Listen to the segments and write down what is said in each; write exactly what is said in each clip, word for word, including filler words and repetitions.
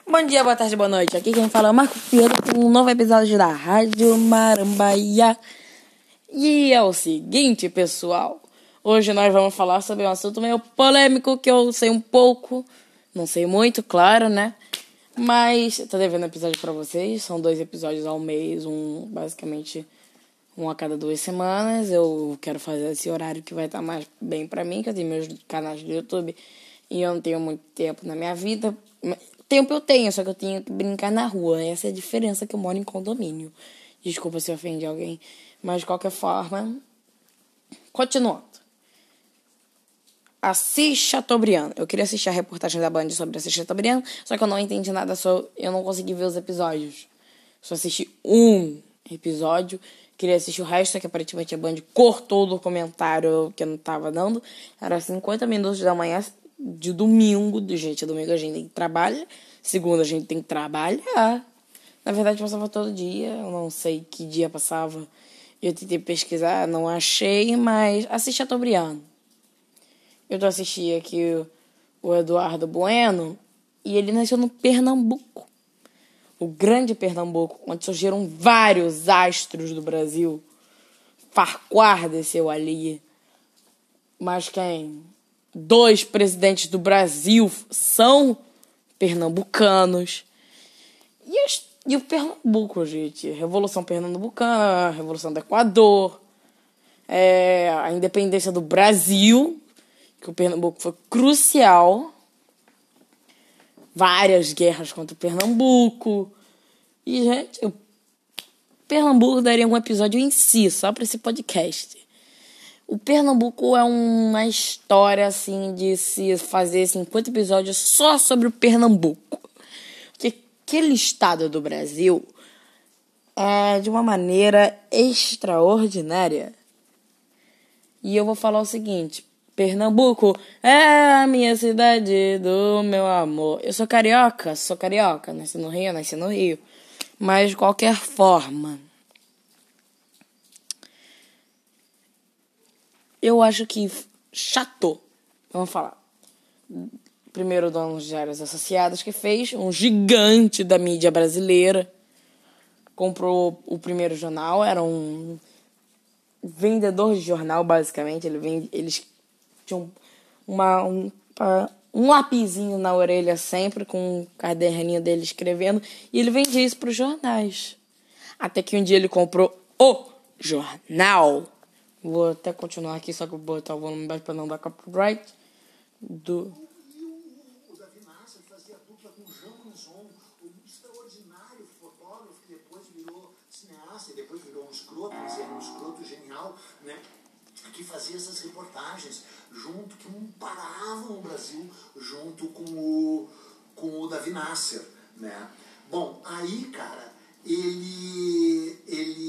Bom dia, boa tarde, boa noite. Aqui quem fala é o Marco Pedro com um novo episódio da Rádio Marambaia. E é o seguinte, pessoal. Hoje nós vamos falar sobre um assunto meio polêmico que eu sei um pouco. Não sei muito, claro, né? Mas tô devendo episódio pra vocês. São dois episódios ao mês, um basicamente um a cada duas semanas. Eu quero fazer esse horário que vai estar mais bem pra mim, que eu tenho meus canais do YouTube e eu não tenho muito tempo na minha vida. Tempo eu tenho, só que eu tenho que brincar na rua. Essa é a diferença, que eu moro em condomínio. Desculpa se eu ofendi alguém. Mas, de qualquer forma, continuando. Assis Chateaubriand. Eu queria assistir a reportagem da Band sobre Assis Chateaubriand, só que eu não entendi nada, só eu não consegui ver os episódios. Só assisti um episódio. Queria assistir o resto, que aparentemente a Band cortou o documentário que eu não tava dando. Era cinquenta minutos da manhã de domingo. Gente, domingo a gente tem que trabalhar. Segunda a gente tem que trabalhar. Na verdade, passava todo dia. Eu não sei que dia passava. Eu tentei pesquisar, não achei, mas assisti a Chateaubriand. Eu tô assistindo aqui o Eduardo Bueno. E ele nasceu no Pernambuco. O grande Pernambuco, onde surgiram vários astros do Brasil. Farquhar desceu ali. Mas quem? Dois presidentes do Brasil são pernambucanos. E, as, e o Pernambuco, gente. Revolução Pernambucana, Revolução do Equador, é, a independência do Brasil, que o Pernambuco foi crucial. Várias guerras contra o Pernambuco. E, gente, o Pernambuco daria um episódio em si, só para esse podcast. O Pernambuco é uma história, assim, de se fazer cinquenta episódios só sobre o Pernambuco. Porque aquele estado do Brasil é de uma maneira extraordinária. E eu vou falar o seguinte: Pernambuco é a minha cidade do meu amor. Eu sou carioca, sou carioca. Nasci no Rio, nasci no Rio. Mas, de qualquer forma, eu acho que Chateau, vamos falar, primeiro dono de Diários Associadas, que fez um gigante da mídia brasileira, comprou o primeiro jornal, era um vendedor de jornal, basicamente. Ele vende, eles tinham uma, um, um lapisinho na orelha sempre, com um caderninho dele escrevendo, e ele vendia isso para os jornais. Até que um dia ele comprou o jornal. Vou até continuar aqui, só que eu vou botar o volume baixo para não dar copyright. Do... E o, o Davi Nasser fazia dupla com o Jean Cruzon, um extraordinário fotógrafo que depois virou cineasta, e depois virou um escroto, mas era um escroto genial, né? Que fazia essas reportagens junto, que não paravam o Brasil, junto com o, com o Davi Nasser, né? Bom, aí, cara, ele...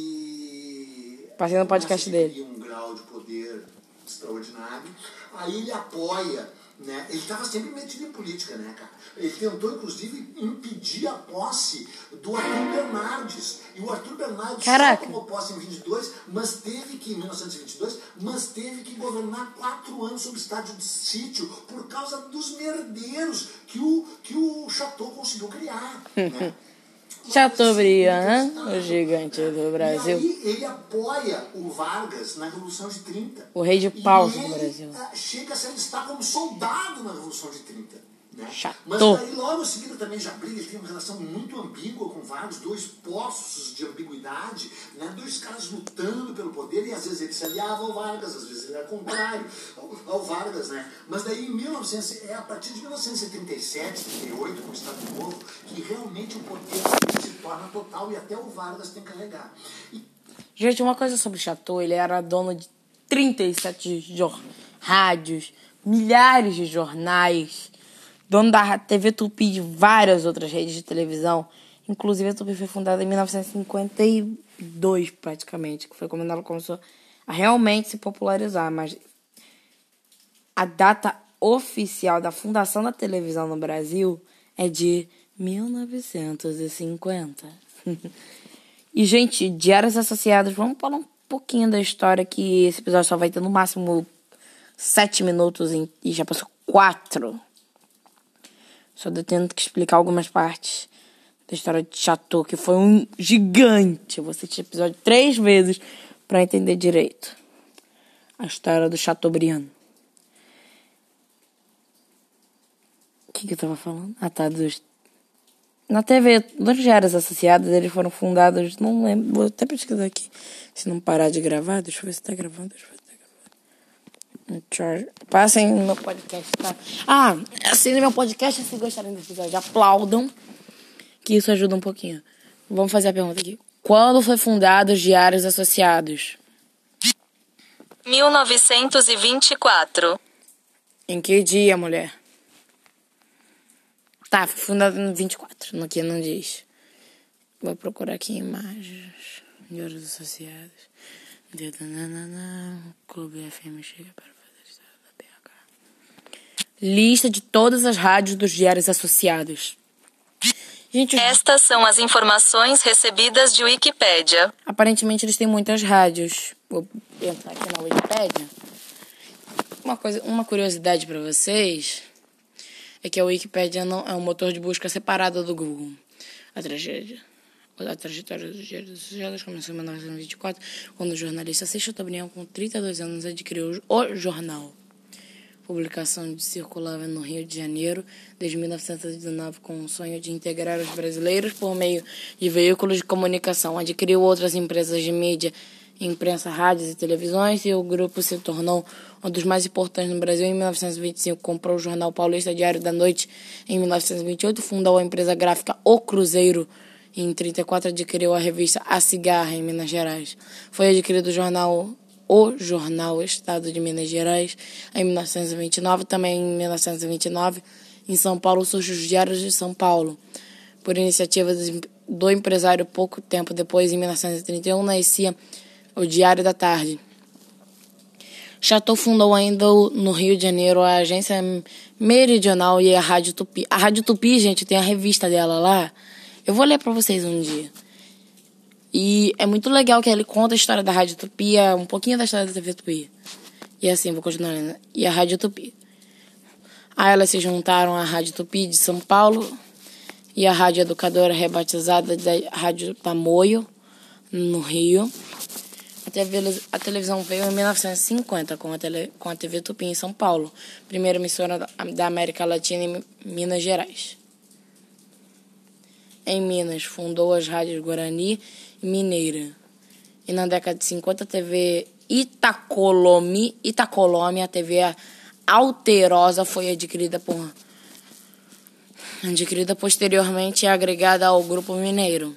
ele Passei no podcast dele. Um grau de poder extraordinário. Aí ele apoia, né? Ele estava sempre metido em política, né, cara? Ele tentou, inclusive, impedir a posse do Arthur Bernardes. E o Arthur Bernardes Caraca. só tomou posse em vinte e dois, mas teve que, em mil novecentos e vinte e dois, mas teve que governar quatro anos sob estádio de sítio por causa dos merdeiros que o, que o Chateau conseguiu criar, né? Chateaubriand, o gigante do Brasil. E aí ele apoia o Vargas na Revolução de trinta. O rei de paus e do ele, Brasil. uh, chega a se alistar como soldado na Revolução de trinta. Né? Mas Chateau. daí logo em seguida também já briga. Ele tem uma relação muito ambígua com Vargas, dois poços de ambiguidade, né? Dois caras lutando pelo poder, e às vezes ele se aliava ao Vargas, às vezes ele era contrário ao, ao Vargas, né? Mas daí em mil e novecentos, é a partir de mil novecentos e trinta e sete, trinta e oito, com o Estado Novo, que realmente o poder se torna total, e até o Vargas tem que carregar. E... Gente, uma coisa sobre o Chateau: ele era dono de trinta e sete jor- rádios, milhares de jornais, dono da T V Tupi, de várias outras redes de televisão. Inclusive, a Tupi foi fundada em mil novecentos e cinquenta e dois, praticamente, que foi quando ela começou a realmente se popularizar. Mas a data oficial da fundação da televisão no Brasil é de mil novecentos e cinquenta. E, gente, Diários Associados, vamos falar um pouquinho da história, que esse episódio só vai ter no máximo sete minutos e já passou quatro. Só tendo que explicar algumas partes da história de Chateau, que foi um gigante. Eu vou assistir o episódio três vezes pra entender direito a história do Chateaubriand. O que, que eu tava falando? Ah, tá, dos... Na T V, dos diários associados, eles foram fundados, não lembro, vou até pesquisar aqui, se não parar de gravar, deixa eu ver se tá gravando, deixa eu ver se tá gravando. Passem no meu podcast, tá? Ah, assinem meu podcast se gostarem do episódio, aplaudam, que isso ajuda um pouquinho. Vamos fazer a pergunta aqui. Quando foi fundado os diários associados? mil novecentos e vinte e quatro. Em que dia, mulher? Tá, foi fundado no vinte e quatro, no que não diz. Vou procurar aqui imagens. Diários associados. Clube F M chega para fazer da B H. Lista de todas as rádios dos diários associados. Gente, estas são as informações recebidas de Wikipédia. Aparentemente eles têm muitas rádios. Vou entrar aqui na Wikipédia. Uma coisa, uma curiosidade para vocês é que a Wikipédia não é um motor de busca separado do Google. A tragédia, a trajetória dos diários associados começou em mil novecentos e vinte e quatro, quando o jornalista C. Chateaubriand, com trinta e dois anos, adquiriu o jornal. A publicação circulava no Rio de Janeiro desde mil novecentos e dezenove com o sonho de integrar os brasileiros por meio de veículos de comunicação. Adquiriu outras empresas de mídia, imprensa, rádios e televisões, e o grupo se tornou um dos mais importantes no Brasil. Em mil novecentos e vinte e cinco, comprou o jornal Paulista Diário da Noite. Em mil novecentos e vinte e oito, fundou a empresa gráfica O Cruzeiro. Em trinta e quatro, adquiriu a revista A Cigarra, em Minas Gerais. Foi adquirido o jornal O Jornal Estado de Minas Gerais em mil novecentos e vinte e nove. Também em mil novecentos e vinte e nove, em São Paulo, surge os Diários de São Paulo. Por iniciativa do empresário, pouco tempo depois, em mil novecentos e trinta e um, nascia o Diário da Tarde. Chateau fundou ainda no Rio de Janeiro a Agência Meridional e a Rádio Tupi. A Rádio Tupi, gente, tem a revista dela lá. Eu vou ler pra vocês um dia. E é muito legal que ele conta a história da Rádio Tupi, um pouquinho da história da T V Tupi. E assim, vou continuar lendo. E a Rádio Tupi. Aí elas se juntaram à Rádio Tupi de São Paulo e a Rádio Educadora, rebatizada da Rádio Tamoio, no Rio. A, T V, a televisão veio em mil novecentos e cinquenta com a, tele, com a T V Tupi em São Paulo, primeira emissora da, da América Latina em Minas Gerais. Em Minas, fundou as rádios Guarani e Mineira. E na década de cinquenta, a T V Itacolomi, Itacolomi, a T V Alterosa, foi adquirida por adquirida posteriormente e agregada ao Grupo Mineiro.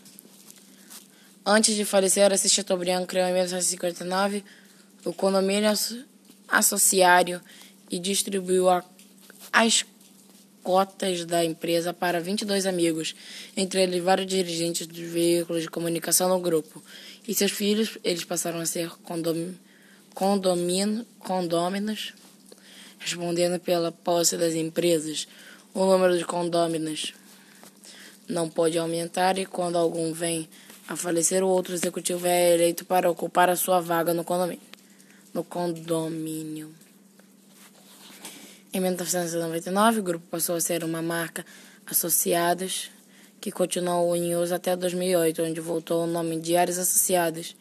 Antes de falecer, C. Chateaubriand criou em mil novecentos e cinquenta e nove o Condomínio Associário e distribuiu a, as cotas da empresa para vinte e dois amigos, entre eles vários dirigentes dos veículos de comunicação no grupo. E seus filhos, eles passaram a ser condom, condomínio, condôminos, respondendo pela posse das empresas. O número de condôminos não pode aumentar e quando algum vem a falecer, o outro executivo é eleito para ocupar a sua vaga no condomínio. No condomínio. Em mil novecentos e noventa e nove, o grupo passou a ser uma marca Associadas, que continuou em uso até dois mil e oito, onde voltou ao nome Diários Associados.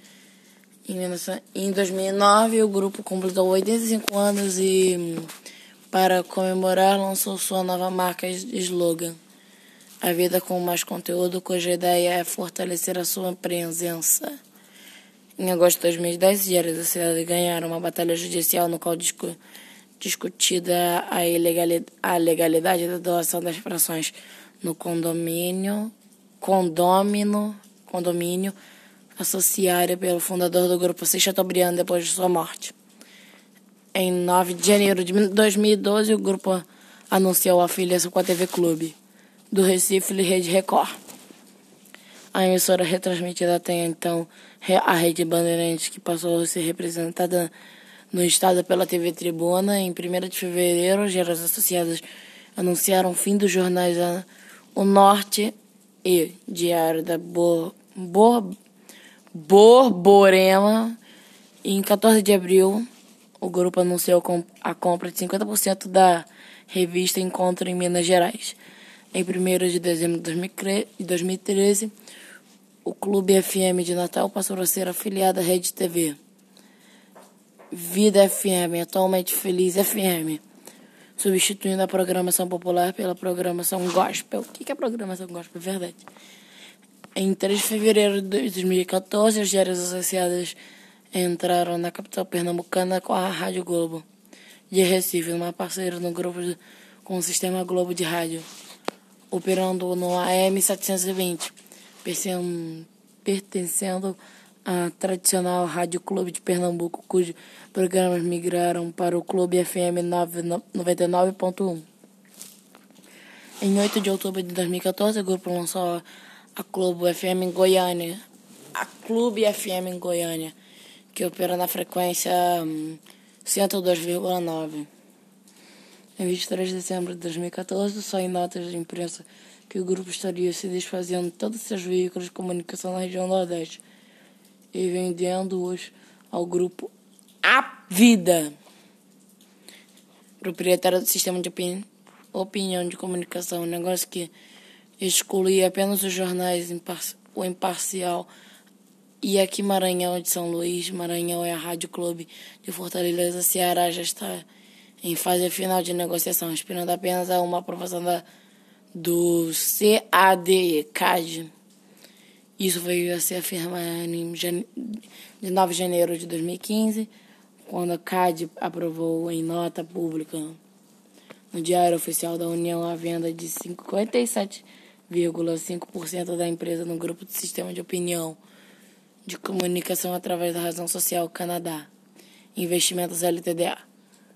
Em dois mil e nove, o grupo completou oitenta e cinco anos e, para comemorar, lançou sua nova marca slogan, A Vida com Mais Conteúdo, cuja ideia é fortalecer a sua presença. Em agosto de dois mil e dez, os Diários Associados ganharam uma batalha judicial no qual discu- discutida a, ilegali- a legalidade da doação das frações no condomínio, condômino, condomínio associado pelo fundador do grupo C. Chateaubriand depois de sua morte. Em nove de janeiro de dois mil e doze, o grupo anunciou a filiação com a T V Clube do Recife e Rede Record. A emissora retransmitida tem então a Rede Bandeirantes, que passou a ser representada no estado pela T V Tribuna. Em primeiro de fevereiro, os Diários Associados anunciaram o fim dos jornais O Norte e Diário da Bo- Bo- Borborema. E em quatorze de abril, o grupo anunciou a compra de cinquenta por cento da revista Encontro em Minas Gerais. Em primeiro de dezembro de dois mil e treze, o Clube F M de Natal passou a ser afiliado à Rede T V Vida F M, atualmente Feliz F M, substituindo a programação popular pela programação gospel. O que é programação gospel? É verdade. Em três de fevereiro de dois mil e quatorze, as diárias associadas entraram na capital pernambucana com a Rádio Globo de Recife, uma parceira no grupo de, com o Sistema Globo de Rádio, operando no A M setecentos e vinte, pertencendo à tradicional Rádio Clube de Pernambuco, cujos programas migraram para o Clube F M noventa e nove ponto um. Em oito de outubro de dois mil e quatorze, o grupo lançou a Clube F M em Goiânia, a Clube F M em Goiânia, que opera na frequência hum, cento e dois vírgula nove. Em vinte e três de dezembro de dois mil e quatorze, saem notas de imprensa que o grupo estaria se desfazendo de todos os seus veículos de comunicação na região Nordeste e vendendo-os ao grupo A Vida, proprietário do sistema de opini- opinião de comunicação, um negócio que excluía apenas os jornais, impar- o Imparcial. E aqui Maranhão de São Luís, Maranhão é a Rádio Clube de Fortaleza, Ceará já está em fase final de negociação, aspirando apenas a uma aprovação da, do C A D, C A D. Isso veio a ser afirmado em jane... de nove de janeiro de dois mil e quinze, quando a C A D aprovou em nota pública no Diário Oficial da União a venda de cinquenta e sete vírgula cinco por cento da empresa no grupo de sistema de opinião de comunicação através da Razão Social Canadá, Investimentos L T D A.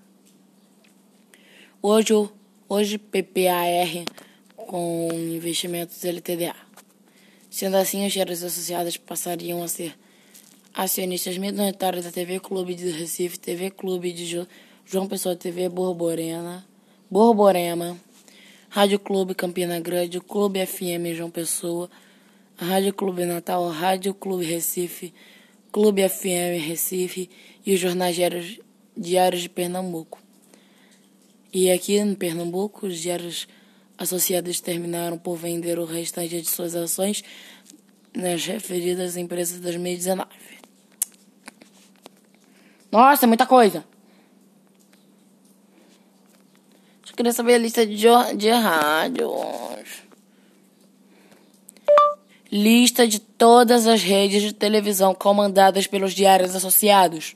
Hoje, hoje P P A R com Investimentos L T D A. Sendo assim, os shares associados passariam a ser acionistas minoritários da T V Clube de Recife, T V Clube de jo- João Pessoa, T V Borborema, Borborema, Rádio Clube Campina Grande, Clube F M João Pessoa, Rádio Clube Natal, Rádio Clube Recife, Clube F M Recife e os jornais diários, diários de Pernambuco. E aqui em Pernambuco, os diários associados terminaram por vender o restante de suas ações nas referidas empresas de dois mil e dezenove. Nossa, é muita coisa! Só queria saber a lista de, de rádios. Lista de todas as redes de televisão comandadas pelos diários associados.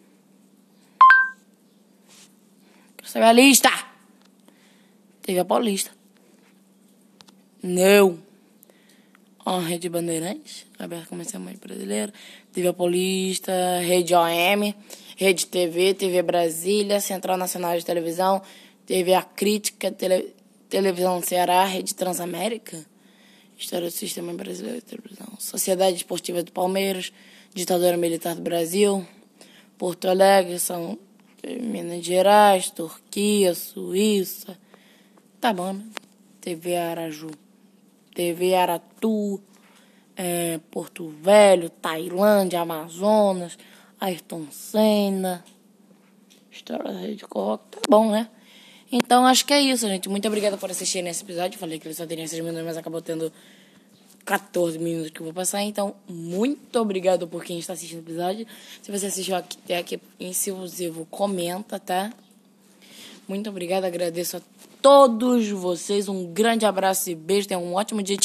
Quero saber a lista. T V Paulista. Não. A Rede Bandeirantes, aberta comercialmente brasileira. T V Paulista, Rede O M, Rede T V, T V Brasília, Central Nacional de Televisão, T V A Crítica, Tele, Televisão Ceará, Rede Transamérica, História do Sistema Brasileiro de Televisão, Sociedade Esportiva do Palmeiras, Ditadura Militar do Brasil, Porto Alegre, São Minas Gerais, Turquia, Suíça. Tá bom, né? T V Araju, T V Aratu, é, Porto Velho, Tailândia, Amazonas, Ayrton Senna, História da Rede Coca. Tá bom, né? Então, acho que é isso, gente. Muito obrigada por assistir nesse episódio. Falei que ele só teria seis minutos, mas acabou tendo quatorze minutos que eu vou passar. Então, muito obrigado por quem está assistindo o episódio. Se você assistiu aqui, até aqui incisivo, comenta, tá? Muito obrigada. Agradeço a todos vocês. Um grande abraço e beijo. Tenham um ótimo dia.